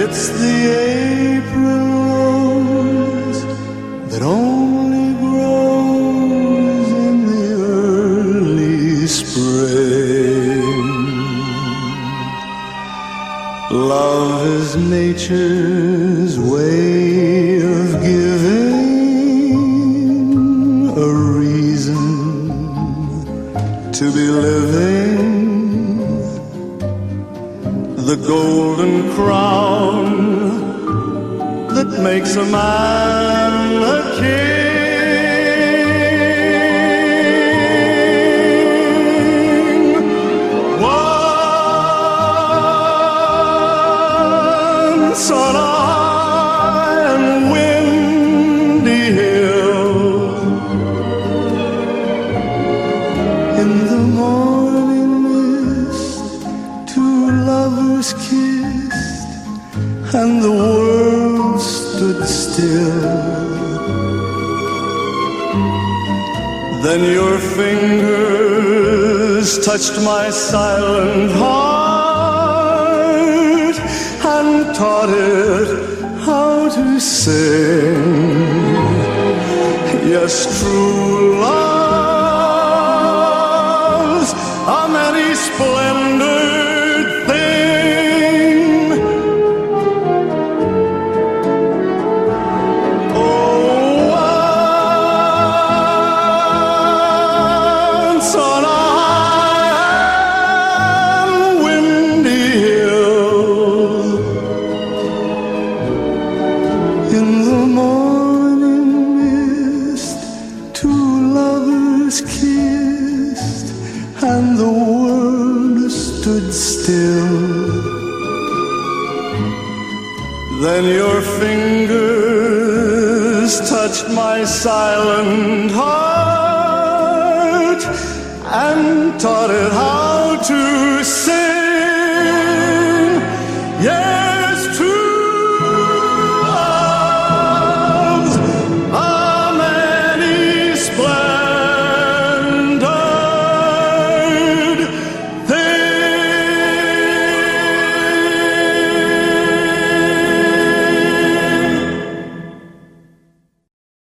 It's the April rose that only grows in the early spring. Love is nature's way of giving a reason to be living. The golden crown that makes a man a king. Once on a high and windy hill, in the morning mist, two lovers kissed, and the world stood still. Then your fingers touched my silent heart and taught it how to sing. Yes, true love's a many splendored thing. Oh, once on a high and windy hill, in the morning mist, two lovers kissed, and the world stood still. Then your fingers touched my silent heart and taught it how to sing.